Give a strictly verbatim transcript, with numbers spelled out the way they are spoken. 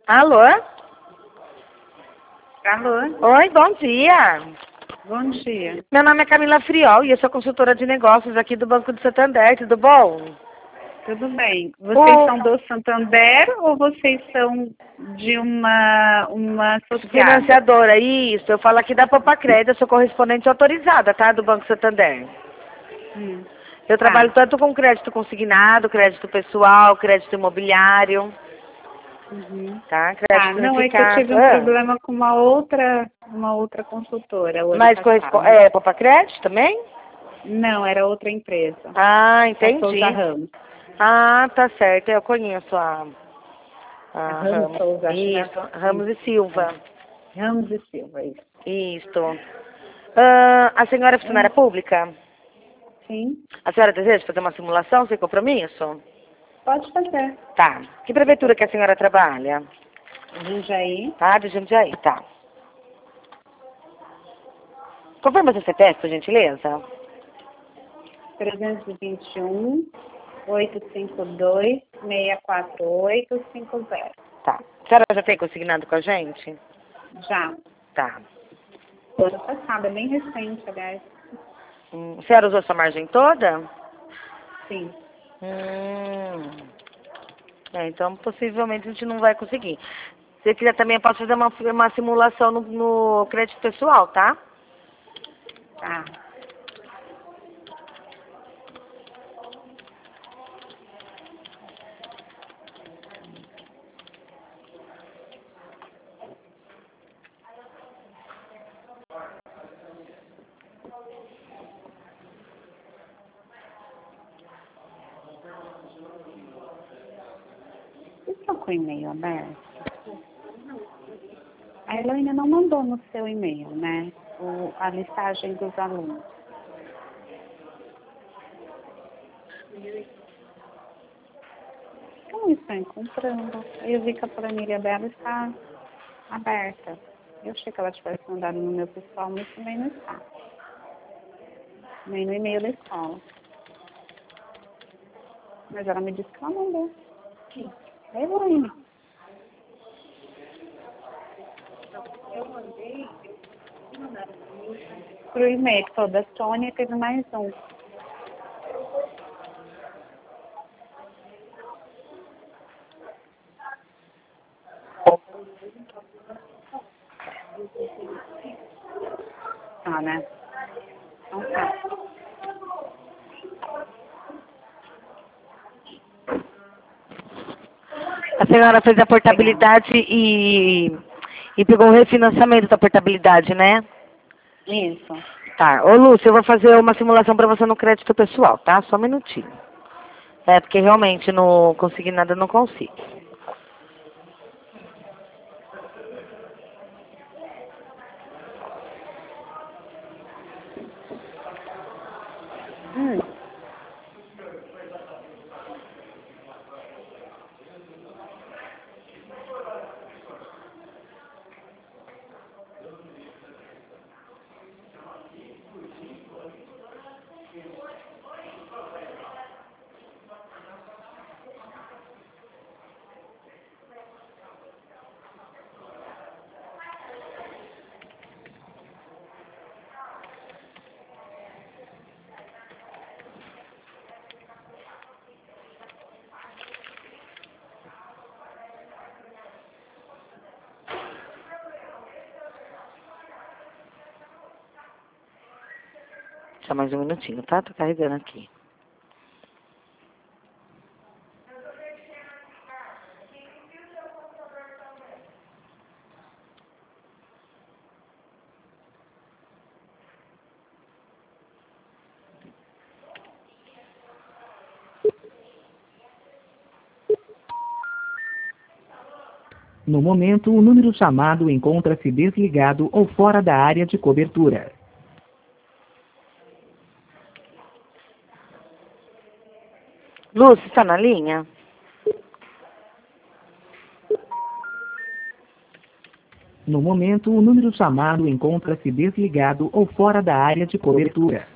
Alô? Alô? Oi, bom dia. Bom dia. Meu nome é Camila Friol e eu sou consultora de negócios aqui do Banco do Santander, tudo bom? Tudo bem. Vocês O são do Santander ou vocês são de uma, uma associada? financiadora, isso, eu falo aqui da Poupa Crédito, eu sou correspondente autorizada, tá, do Banco Santander. Hum. Eu Tá. trabalho tanto com crédito consignado, crédito pessoal, crédito imobiliário, Uhum. tá? Tá, Crédito não, é que eu unificado. tive um Ah, problema com uma outra, uma outra consultora o ano mas corresponde, passado. é Poupa Crédito também? Não, era outra empresa. Ah, É Souza entendi. Ramos. Ah, tá certo, eu conheço a, A a Ramos Ramos. Souza, acho, né? Isso, Ramos Isso. e Silva. É. Ramos e Silva, isso. Isso. Ah, a senhora é funcionária Hum. pública? Sim, A senhora deseja fazer uma simulação sem compromisso? pode fazer. Tá. Que prefeitura que a senhora trabalha? Jundiaí, Tá, de Jundiaí, tá. Confirma seu C P F, por gentileza? trezentos e vinte e um, oitocentos e cinquenta e dois, seiscentos e quarenta e oito, cinquenta. Tá. A senhora já tem consignado com a gente? Já. Tá. Ano passado, é bem recente, aliás. Hum, a senhora usou sua margem toda? Sim. Hum. É, então possivelmente a gente não vai conseguir. Se você quiser também, eu posso fazer uma, uma simulação no, no crédito pessoal, tá? Tá. Vocês estão com o e-mail aberto? A Elaine não mandou no seu e-mail, né? O, a listagem dos alunos. Eu não estou encontrando. Eu vi que a planilha dela está aberta. Eu achei que ela tivesse mandado no meu pessoal, mas também não está. Nem no e-mail da escola. Mas ela me disse que ela mandou. É, Elaine. Pro e-mail que foi da Sônia, teve mais um. Tá, né? Então tá. A senhora fez a portabilidade e, e pegou o refinanciamento da portabilidade, né? Isso. Tá. Ô, Lúcia, eu vou fazer uma simulação para você no crédito pessoal, tá? Só um minutinho. É, porque realmente no consignado eu não consigo. Hum. Só mais um minutinho, tá? Tô carregando aqui. No momento, o número chamado encontra-se desligado ou fora da área de cobertura. Lúcia, está na linha? No momento, o número chamado encontra-se desligado ou fora da área de cobertura.